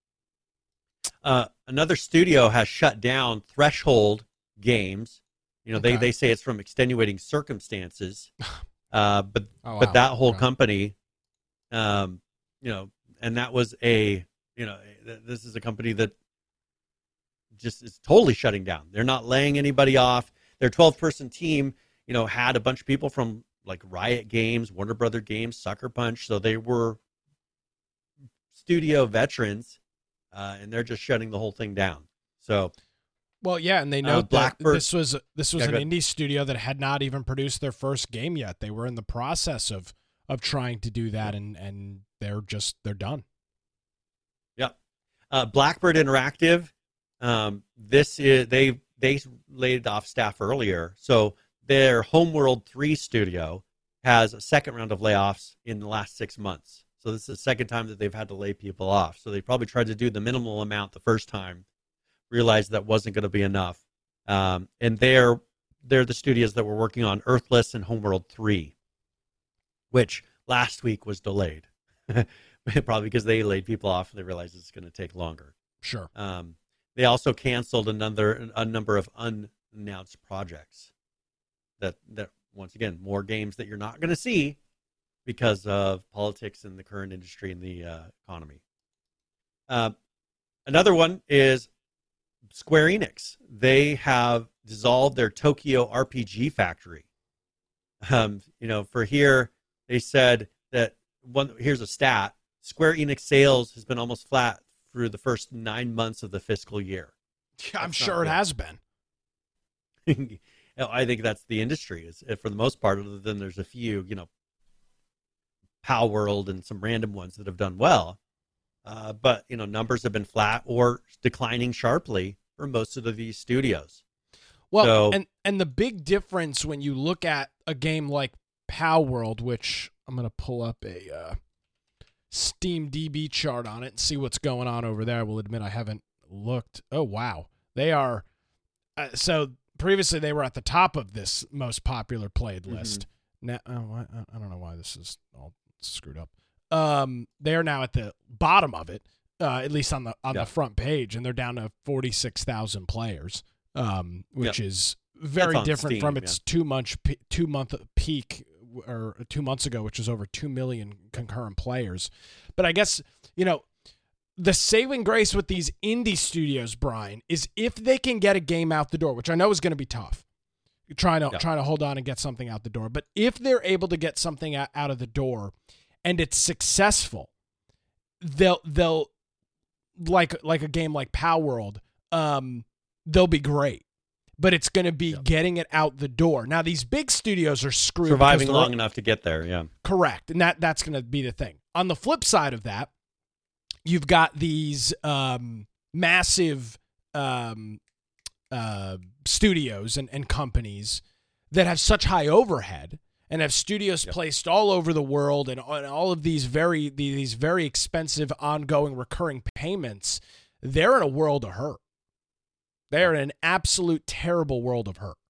Another studio has shut down Threshold Games. They say it's from extenuating circumstances. But that whole company, and that was this is a company that just is totally shutting down. They're not laying anybody off. Their 12-person team, had a bunch of people from like Riot Games, Warner Brother Games, Sucker Punch. So they were studio veterans, and they're just shutting the whole thing down. So, well, yeah, and they know Blackbird. This was an indie studio that had not even produced their first game yet. They were in the process of trying to do that, and they're done. Yeah, Blackbird Interactive. They laid off staff earlier, so their Homeworld 3 studio has a second round of layoffs in the last 6 months. So this is the second time that they've had to lay people off. So they probably tried to do the minimal amount the first time, realized that wasn't going to be enough. And they're the studios that were working on Earthless and Homeworld 3, which last week was delayed. Probably because they laid people off and they realized it's going to take longer. Sure. They also canceled a number of unannounced projects. That once again, more games that you're not going to see because of politics in the current industry and the economy. Another one is Square Enix. They have dissolved their Tokyo RPG Factory. For here, they said that here's a stat. Square Enix sales has been almost flat through the first 9 months of the fiscal year. Yeah, I'm sure it has been. I think that's the industry is for the most part, other than there's a few, Pow World and some random ones that have done well. But, numbers have been flat or declining sharply for most of these studios. Well, and the big difference when you look at a game like Pow World, which I'm going to pull up a Steam DB chart on it and see what's going on over there. I will admit I haven't looked. Oh, wow. They are so previously they were at the top of this most popular played list. Now, I don't know why this is all screwed up. They are now at the bottom of it, at least on the front page, and they're down to 46,000 players, which is very different Steam, from its 2 month peak or 2 months ago, which was over 2 million concurrent players. But I guess the saving grace with these indie studios, Brian, is if they can get a game out the door, which I know is going to be tough. Trying to hold on and get something out the door. But if they're able to get something out of the door and it's successful, they'll like a game like Pow World, they'll be great. But it's going to be getting it out the door. Now, these big studios are screwed. Surviving long enough to get there, yeah. Correct. And that's going to be the thing. On the flip side of that, you've got these massive studios and companies that have such high overhead and have studios placed all over the world and all of these very expensive ongoing recurring payments. They're in a world of hurt. They're in an absolute terrible world of hurt.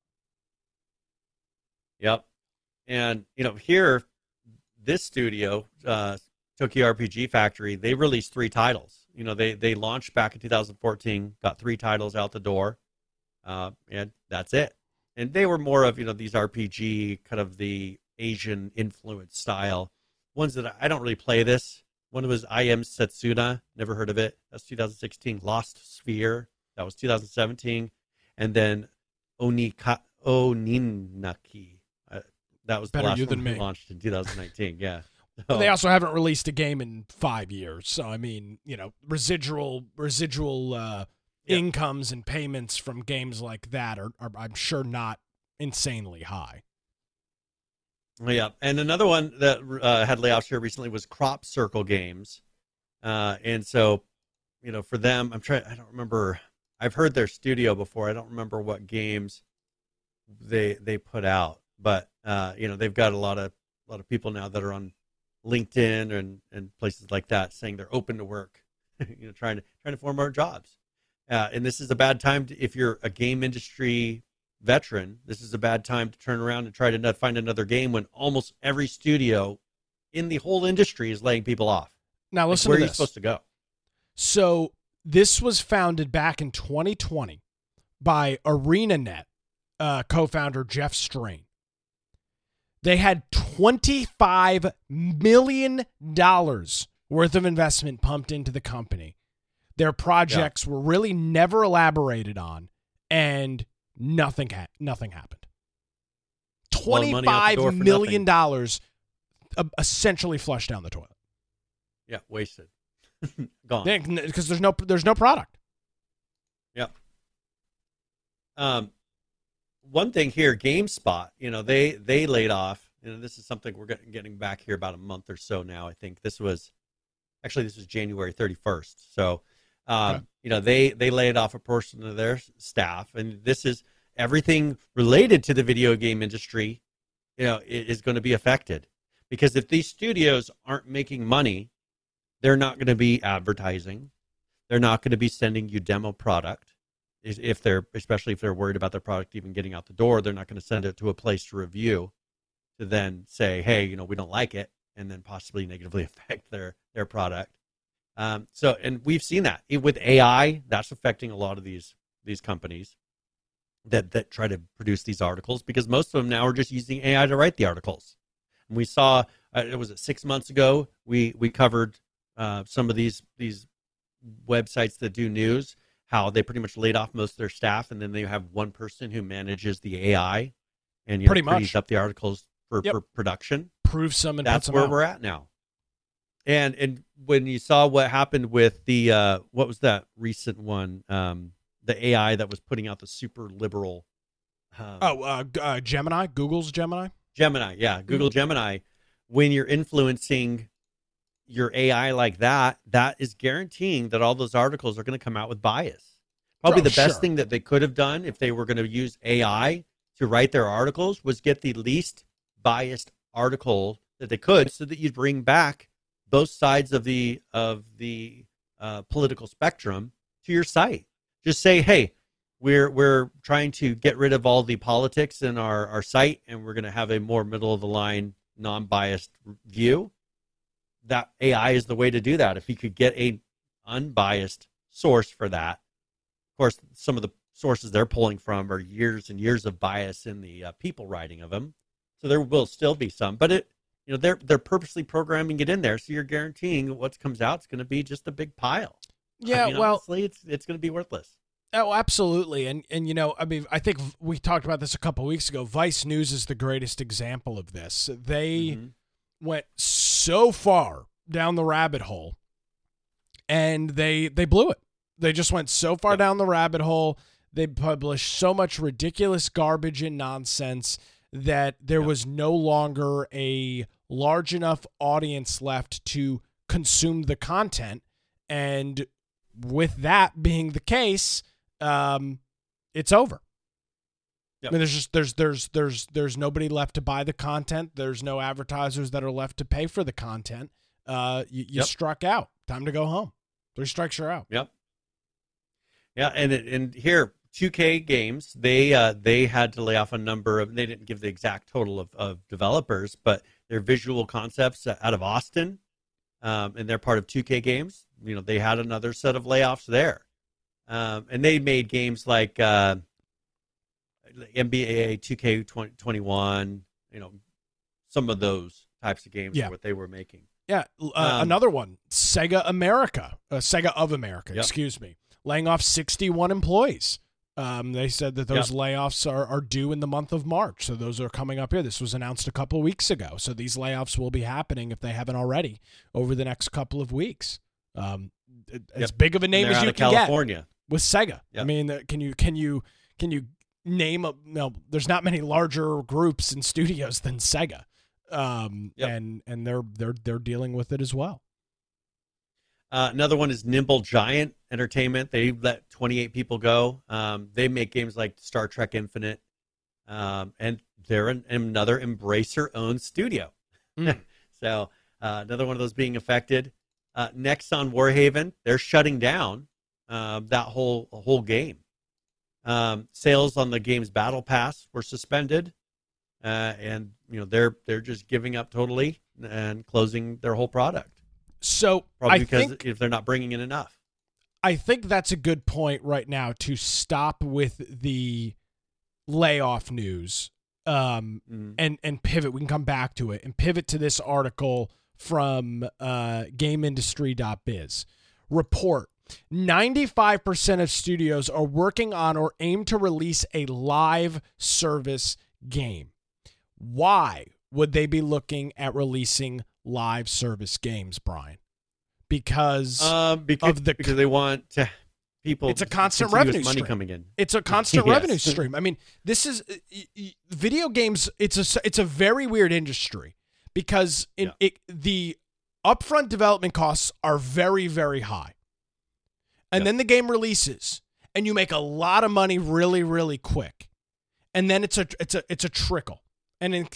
Yep. And, here, this studio, Tokyo RPG Factory, they released 3 titles. They launched back in 2014, got 3 titles out the door. And that's it. And they were more of, these RPG, kind of the Asian influence style. Ones that I don't really play this. One was I Am Setsuna. Never heard of it. That's 2016. Lost Sphere. That was 2017. And then Oninaki. That was the last one launched in 2019. Yeah. So, They also haven't released a game in 5 years. So, I mean, residual incomes and payments from games like that are, I'm sure, not insanely high. yeah. And another one that had layoffs here recently was Crop Circle Games. And so, for them, I don't remember. I've heard their studio before. I don't remember what games they put out, but they've got a lot of people now that are on LinkedIn and places like that saying they're open to work, trying to form more jobs. And this is a bad time if you're a game industry veteran. This is a bad time to turn around and try to find another game when almost every studio in the whole industry is laying people off. Now listen where to are you this. supposed to go? So this was founded back in 2020 by ArenaNet co-founder Jeff Strain. They had $25 million worth of investment pumped into the company. Their projects were really never elaborated on, and nothing happened. $25 million essentially flushed down the toilet. Yeah, wasted. Gone. Because there's no product. Yeah. One thing here, GameSpot, they laid off. This is something we're getting back here about a month or so now. I think this was January 31st. So, they laid off a portion of their staff, and this is everything related to the video game industry. Is going to be affected because if these studios aren't making money, they're not going to be advertising. They're not going to be sending you demo product. Especially if they're worried about their product even getting out the door, they're not going to send it to a place to review to then say, hey, we don't like it, and then possibly negatively affect their product. And we've seen that with AI. That's affecting a lot of these companies that try to produce these articles, because most of them now are just using AI to write the articles. And we saw, it was 6 months ago, we covered some of these websites that do news, how they pretty much laid off most of their staff, and then they have one person who manages the AI and pretties up the articles for production. Prove some and that's put some where out. we're at now. And when you saw what happened with the what was that recent one, the AI that was putting out the super liberal Gemini, Google's Gemini. Google Gemini. When you're influencing your AI like that, that is guaranteeing that all those articles are going to come out with bias. Probably the best thing that they could have done if they were going to use AI to write their articles was get the least biased article that they could, so that you'd bring back both sides of the political spectrum to your site. Just say, hey, we're trying to get rid of all the politics in our site, and we're going to have a more middle of the line, non-biased view. That AI is the way to do that. If you could get a unbiased source for that. Of course, some of the sources they're pulling from are years and years of bias in the people writing of them. So there will still be some, but they're purposely programming it in there, so you're guaranteeing what comes out is going to be just a big pile. Yeah, honestly, it's going to be worthless. Oh, absolutely. And I think we talked about this a couple of weeks ago. Vice News is the greatest example of this. They went so far down the rabbit hole, and they blew it. They just went so far down the rabbit hole. They published so much ridiculous garbage and nonsense that there was no longer a large enough audience left to consume the content. And with that being the case, it's over. Yep. I mean, there's nobody left to buy the content. There's no advertisers that are left to pay for the content. You struck out. Time to go home. 3 strikes, you're out. Yep. Yeah, and here 2K Games, they had to lay off a number of. They didn't give the exact total of developers, but their Visual Concepts out of Austin, and they're part of 2K Games. They had another set of layoffs there, and they made games like NBA 2K21. Some of those types of games are what they were making. Yeah, another one, Sega of America, excuse me, laying off 61 employees. They said that those layoffs are due in the month of March. So those are coming up here. This was announced a couple of weeks ago. So these layoffs will be happening, if they haven't already, over the next couple of weeks. As big of a name as you can California. get with Sega. Yep. I mean, can you name there's not many larger groups and studios than Sega. And they're dealing with it as well. Another one is Nimble Giant Entertainment. They let 28 people go. They make games like Star Trek Infinite, and they're another Embracer-owned studio. So another one of those being affected. Nexon Warhaven, they're shutting down that whole game. Sales on the game's Battle Pass were suspended, and they're just giving up totally and closing their whole product. So probably because if they're not bringing in enough. I think that's a good point right now to stop with the layoff news and pivot. We can come back to it and pivot to this article from GameIndustry.biz. Report: 95% of studios are working on or aim to release a live service game. Why would they be looking at releasing live service games, Brian? Because they want to people. It's a constant revenue money stream. Coming in. It's a constant revenue stream. I mean, this is video games. It's a very weird industry because the upfront development costs are very, very high, and then the game releases, and you make a lot of money really, really quick, and then it's a trickle. And in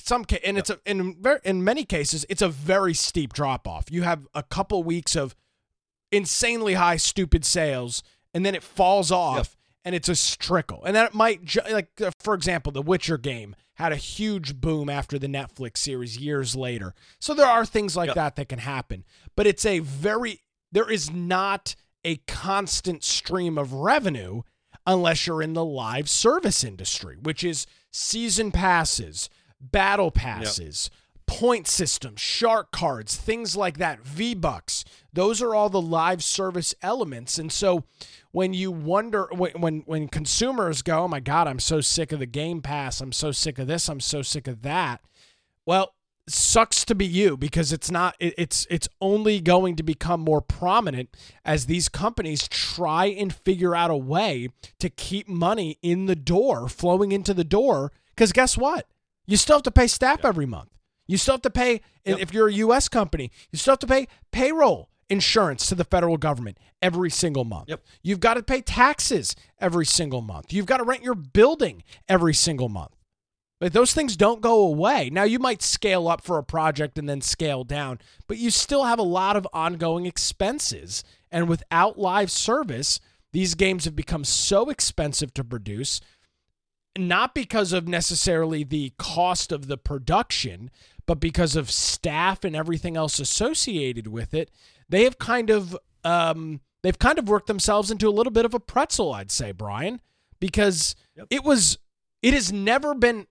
in many cases, it's a very steep drop off. You have a couple weeks of insanely high, stupid sales, and then it falls off, and it's a trickle. And that might, for example, the Witcher game had a huge boom after the Netflix series years later. So there are things like that can happen, but there is not a constant stream of revenue unless you're in the live service industry, which is season passes, battle passes, point systems, shark cards, things like that, V-Bucks. Those are all the live service elements. And so when you wonder, when consumers go, oh my God, I'm so sick of the Game Pass, I'm so sick of this, I'm so sick of that. Well, sucks to be you, because it's only going to become more prominent as these companies try and figure out a way to keep money in the door, flowing into the door. Because guess what? You still have to pay staff every month. You still have to pay, if you're a U.S. company, you still have to pay payroll insurance to the federal government every single month. You've got to pay taxes every single month. You've got to rent your building every single month. But those things don't go away. Now, you might scale up for a project and then scale down, but you still have a lot of ongoing expenses. And without live service, these games have become so expensive to produce, not because of necessarily the cost of the production, but because of staff and everything else associated with it. They have kind of worked themselves into a little bit of a pretzel, I'd say, Brian, because it has never been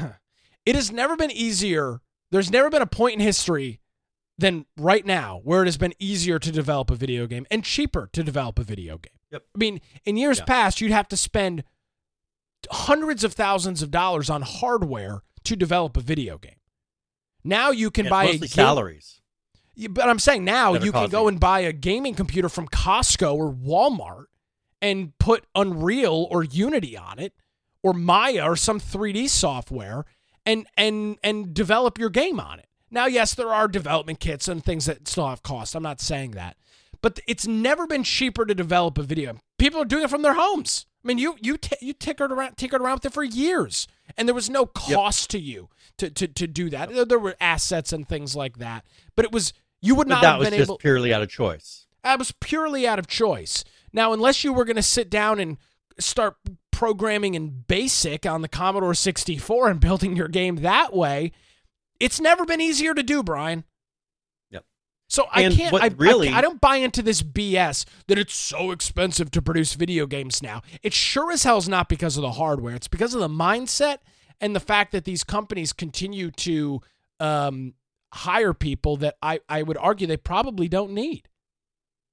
easier. There's never been a point in history than right now where it has been easier to develop a video game and cheaper to develop a video game. I mean, in years past, you'd have to spend hundreds of thousands of dollars on hardware to develop a video game. Now you can buy salaries. But I'm saying now you can go and buy a gaming computer from Costco or Walmart and put Unreal or Unity on it, or Maya or some 3D software, and develop your game on it. Now, yes, there are development kits and things that still have costs. I'm not saying that. But it's never been cheaper to develop a video game. People are doing it from their homes. I mean, you tinkered around with it for years, and there was no cost to you to do that. There were assets and things like that, but you would not have been able. That was just purely out of choice. That was purely out of choice. Now, unless you were going to sit down and start programming in BASIC on the Commodore 64 and building your game that way, it's never been easier to do, Brian. So I don't buy into this BS that it's so expensive to produce video games now. It sure as hell is not because of the hardware. It's because of the mindset and the fact that these companies continue to hire people that I would argue they probably don't need.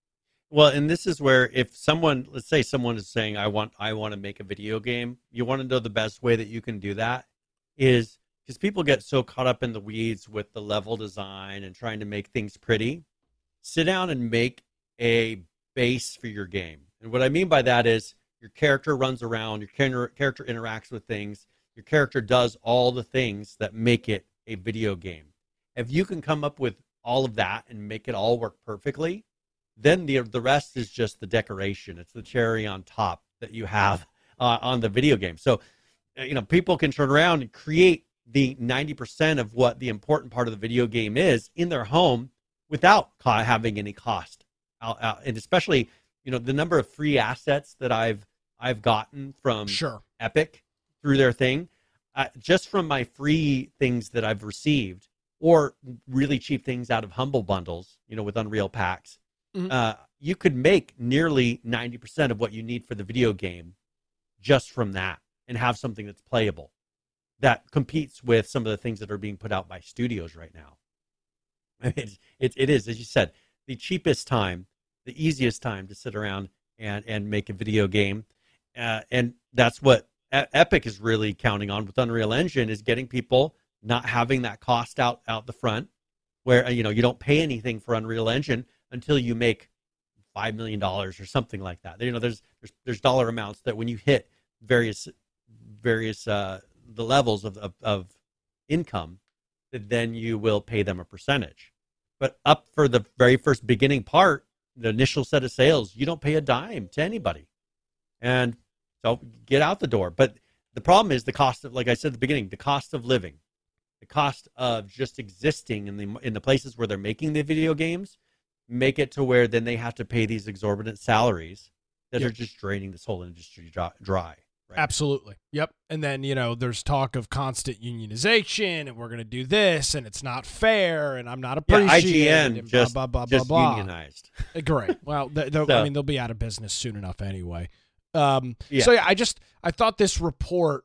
Well, and this is where if someone, let's say someone is saying, I want to make a video game, you want to know the best way that you can do that is because people get so caught up in the weeds with the level design and trying to make things pretty. Sit down and make a base for your game. And what I mean by that is your character runs around, your character interacts with things, your character does all the things that make it a video game. If you can come up with all of that and make it all work perfectly, then the rest is just the decoration. It's the cherry on top that you have on the video game. So, people can turn around and create the 90% of what the important part of the video game is in their home without having any cost. And especially, the number of free assets that I've gotten from Epic through their thing, just from my free things that I've received, or really cheap things out of Humble Bundles, with Unreal packs. You could make nearly 90% of what you need for the video game just from that and have something that's playable that competes with some of the things that are being put out by studios right now. I mean, it is, as you said, the cheapest time, the easiest time to sit around and make a video game. And that's what Epic is really counting on with Unreal Engine, is getting people not having that cost out the front, where you don't pay anything for Unreal Engine until you make $5 million or something like that. There's dollar amounts that when you hit various the levels of income, that then you will pay them a percentage. But up for the very first beginning part, the initial set of sales, you don't pay a dime to anybody, and so get out the door. But the problem is the cost of, like I said at the beginning, the cost of living, the cost of just existing in the places where they're making the video games, make it to where then they have to pay these exorbitant salaries that are just draining this whole industry dry. Right? Absolutely. Yep. And then, there's talk of constant unionization, and we're going to do this, and it's not fair, and I'm not appreciated. IGN just unionized. Great. Well, they'll be out of business soon enough anyway. So I thought this report,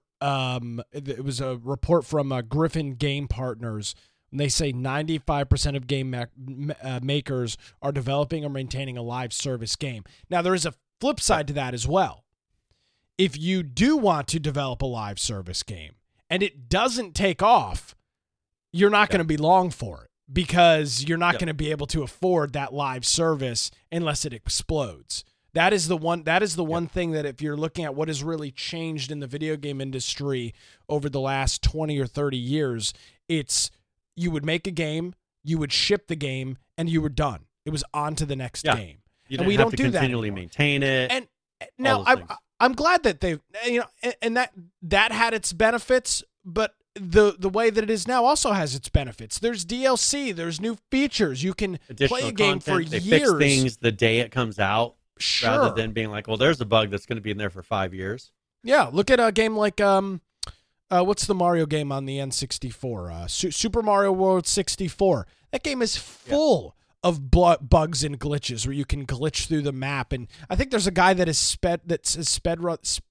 it was a report from Griffin Game Partners. And they say 95% of game makers are developing or maintaining a live service game. Now, there is a flip side to that as well. If you do want to develop a live service game and it doesn't take off, you're not going to be long for it, because you're not going to be able to afford that live service unless it explodes. That is the one thing that, if you're looking at what has really changed in the video game industry over the last 20 or 30 years, it's you would make a game, you would ship the game, and you were done. It was on to the next game. You don't have to continually maintain it. And now I'm glad that they've, and that had its benefits, but the way that it is now also has its benefits. There's DLC, there's new features. You can play a game for years. They fix things the day it comes out, rather than being like, well, there's a bug that's going to be in there for 5 years. Yeah, look at a game like what's the Mario game on the N64? Super Mario World 64. That game is full of bugs and glitches where you can glitch through the map. And I think there's a guy that is speeded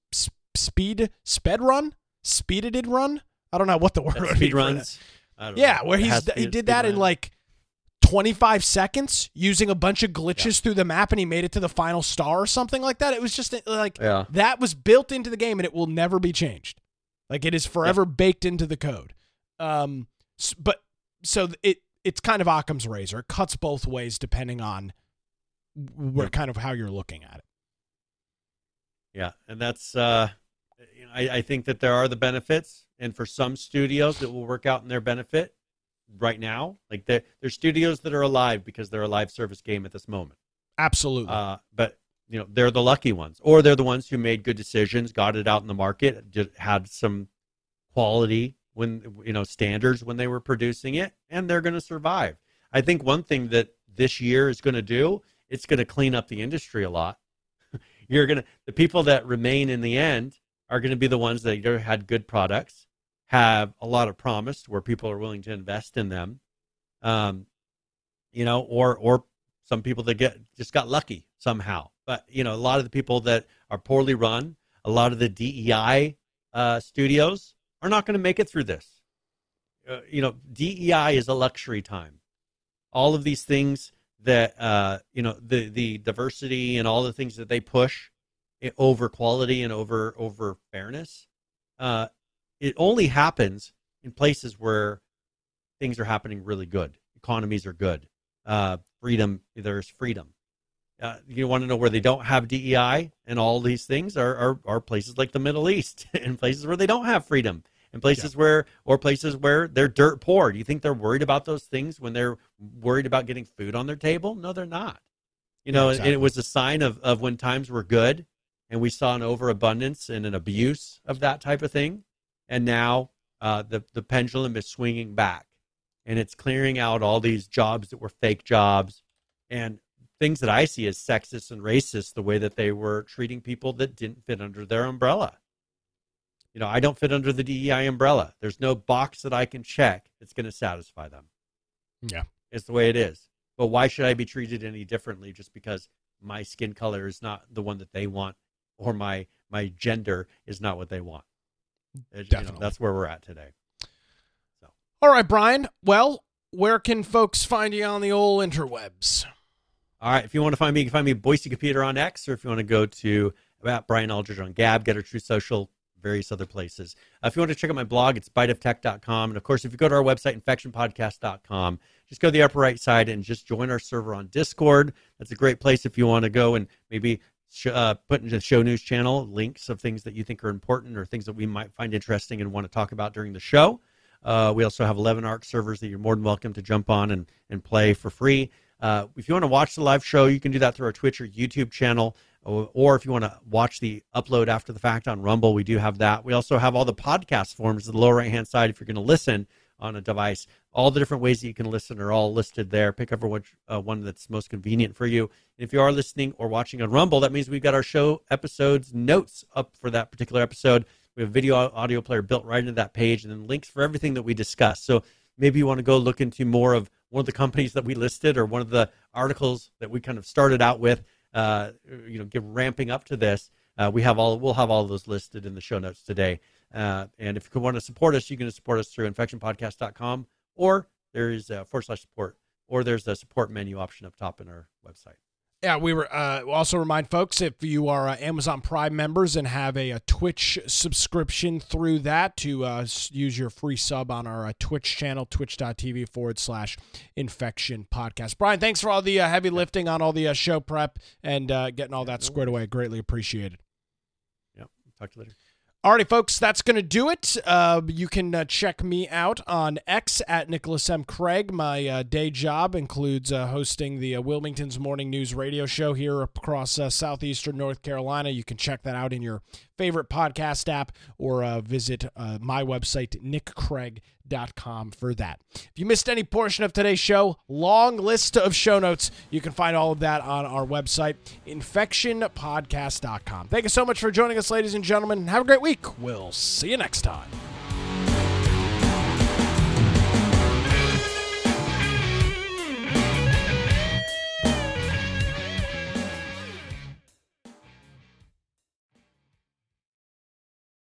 run. I don't know what the word speed runs. Yeah, where he did that in like 25 seconds using a bunch of glitches through the map, and he made it to the final star or something like that. It was just like that was built into the game, and it will never be changed. Like, it is forever baked into the code. It's kind of Occam's razor. It cuts both ways depending on kind of how you're looking at it. Yeah, and that's I think that there are the benefits, and for some studios it will work out in their benefit right now. Like, there's studios that are alive because they're a live service game at this moment. Absolutely. But they're the lucky ones, or they're the ones who made good decisions, got it out in the market, just had some quality standards when they were producing it, and they're going to survive. I think one thing that this year is going to do, it's going to clean up the industry a lot. The people that remain in the end are going to be the ones that either had good products, have a lot of promise where people are willing to invest in them, or some people that just got lucky somehow. But a lot of the people that are poorly run, a lot of the DEI studios are not going to make it through this. DEI is a luxury time. All of these things that the diversity and all the things that they push over quality and over fairness, it only happens in places where things are happening really good, economies are good, there's freedom. You want to know where they don't have DEI and all these things are places like the Middle East and places where they don't have freedom and places where they're dirt poor. Do you think they're worried about those things when they're worried about getting food on their table? No, they're not. Exactly. And it was a sign of when times were good and we saw an overabundance and an abuse of that type of thing. And now the pendulum is swinging back and it's clearing out all these jobs that were fake jobs and things that I see as sexist and racist, the way that they were treating people that didn't fit under their umbrella. I don't fit under the DEI umbrella. There's no box that I can check that's going to satisfy them. Yeah. It's the way it is. But why should I be treated any differently just because my skin color is not the one that they want or my gender is not what they want? Definitely. That's where we're at today. So. All right, Brian. Well, where can folks find you on the old interwebs? All right, if you want to find me, you can find me Boise Computer on X, or if you want to go to about Brian Aldridge on Gab, Getter, Truth Social, various other places. If you want to check out my blog, it's biteoftech.com. And, of course, if you go to our website, infectionpodcast.com, just go to the upper right side and just join our server on Discord. That's a great place if you want to go and maybe put into the show news channel links of things that you think are important or things that we might find interesting and want to talk about during the show. We also have 11 ARC servers that you're more than welcome to jump on and play for free. If you want to watch the live show, you can do that through our Twitch or YouTube channel, or if you want to watch the upload after the fact on Rumble, we do have that. We also have all the podcast forms at the lower right-hand side if you're going to listen on a device. All the different ways that you can listen are all listed there. Pick up which one that's most convenient for you. And if you are listening or watching on Rumble, that means we've got our show episodes notes up for that particular episode. We have a video audio player built right into that page and then links for everything that we discuss. So maybe you want to go look into more of one of the companies that we listed or one of the articles that we kind of started out with, ramping up to this. We'll have all of those listed in the show notes today. And if you want to support us, you can support us through infectionpodcast.com, or there is a /support, or there's a support menu option up top in our website. Yeah, we were also remind folks, if you are Amazon Prime members and have a Twitch subscription through that, to use your free sub on our Twitch channel, twitch.tv/Infection Podcast. Brian, thanks for all the heavy lifting on all the show prep and getting all that squared away. Greatly appreciated. Yeah, talk to you later. Alrighty, folks, that's going to do it. You can check me out on X at Nicholas M. Craig. My day job includes hosting the Wilmington's Morning News radio show here across southeastern North Carolina. You can check that out in your favorite podcast app or visit my website, nickcraig.com, for that. If you missed any portion of today's show, long list of show notes. You can find all of that on our website, infectionpodcast.com. Thank you so much for joining us, ladies and gentlemen. Have a great week. We'll see you next time.